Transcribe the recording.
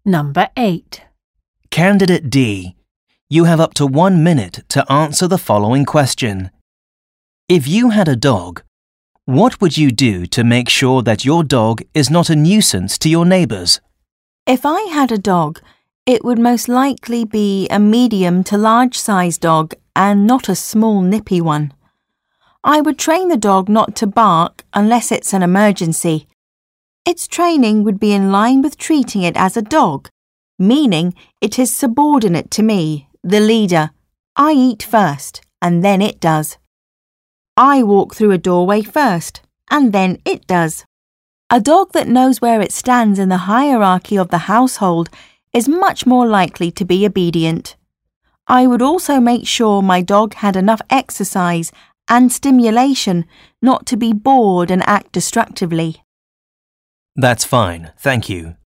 Number 8. Candidate D. You have up to 1 minute to answer the following question. If you had a dog, what would you do to make sure that your dog is not a nuisance to your neighbours? If I had a dog, it would most likely be a medium to large size dog and not a small nippy one. I would train the dog not to bark unless it's an emergency. Its training would be in line with treating it as a dog, meaning it is subordinate to me, the leader. I eat first, and then it does. I walk through a doorway first, and then it does. A dog that knows where it stands in the hierarchy of the household is much more likely to be obedient. I would also make sure my dog had enough exercise and stimulation not to be bored and act destructively. That's fine, thank you.